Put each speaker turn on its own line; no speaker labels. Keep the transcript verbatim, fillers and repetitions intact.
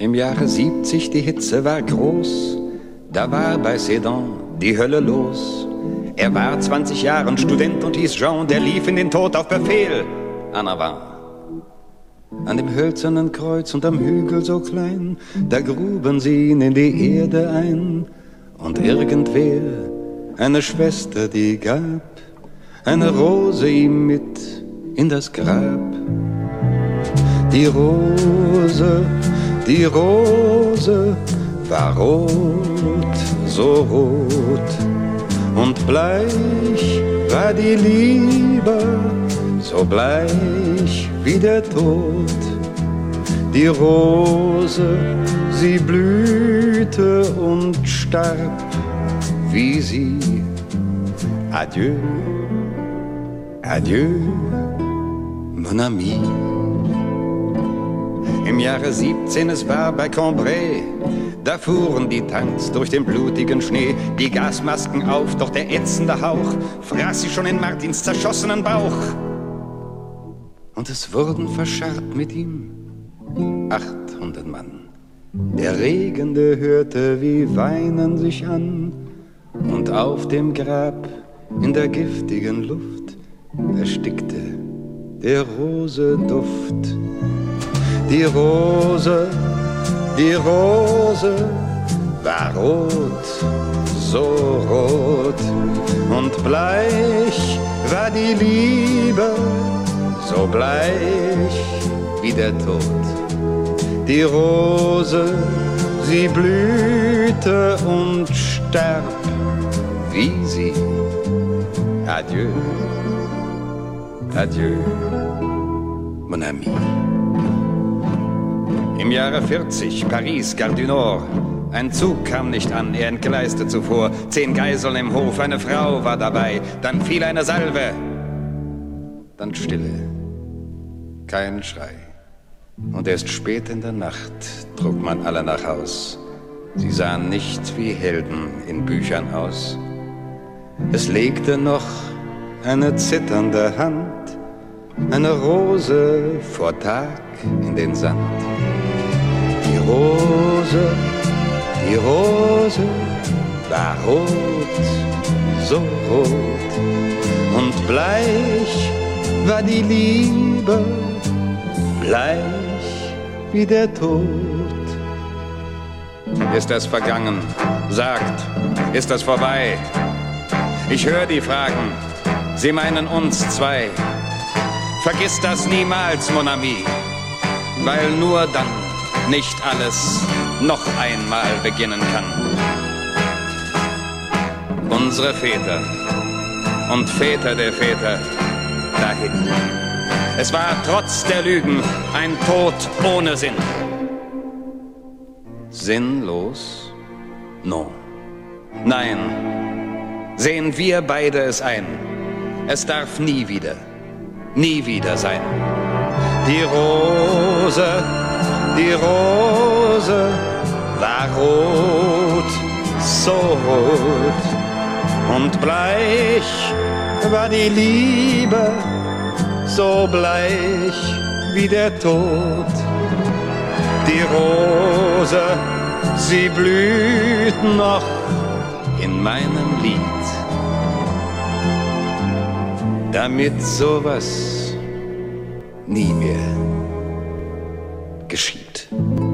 Im Jahre siebzig, die Hitze war groß, da war bei Sedan die Hölle los. Er war zwanzig Jahren Student und hieß Jean, der lief in den Tod auf Befehl. Anna war an dem hölzernen Kreuz und am Hügel so klein, da gruben sie ihn in die Erde ein. Und irgendwer, eine Schwester, die gab eine Rose ihm mit in das Grab. Die Rose, die Rose war rot, so rot. Und bleich war die Liebe, so bleich wie der Tod. Die Rose, sie blühte und starb, wie sie. Adieu, adieu, mon ami. Im Jahre siebzehn, es war bei Cambrai, da fuhren die Tanks durch den blutigen Schnee, die Gasmasken auf, doch der ätzende Hauch fraß sie schon in Martins zerschossenen Bauch. Und es wurden verscharrt mit ihm achthundert Mann. Der Regende hörte, wie weinen sich an, und auf dem Grab in der giftigen Luft erstickte der Rose Duft. Die Rose, die Rose war rot, so rot. Und bleich war die Liebe, so bleich wie der Tod. Die Rose, sie blühte und starb, wie sie. Adieu, adieu, mon ami. Im Jahre vierzig, Paris, Gare du Nord. Ein Zug kam nicht an, er entgleiste zuvor. Zehn Geiseln im Hof, eine Frau war dabei. Dann fiel eine Salve, dann Stille, kein Schrei. Und erst spät in der Nacht trug man alle nach Haus. Sie sahen nicht wie Helden in Büchern aus. Es legte noch eine zitternde Hand, eine Rose vor Tag in den Sand. Die Rose, die Rose war rot, so rot. Und bleich war die Liebe, bleich wie der Tod. Ist das vergangen? Sagt, ist das vorbei? Ich höre die Fragen, sie meinen uns zwei. Vergiss das niemals, mon ami, weil nur dann nicht alles noch einmal beginnen kann. Unsere Väter und Väter der Väter dahin. Es war trotz der Lügen ein Tod ohne Sinn. Sinnlos? No. Nein, sehen wir beide es ein. Es darf nie wieder, nie wieder sein. Die Rose, die Rose war rot, so rot. Und bleich war die Liebe, so bleich wie der Tod. Die Rose, sie blüht noch in meinem Lied, damit sowas nie mehr geschieht.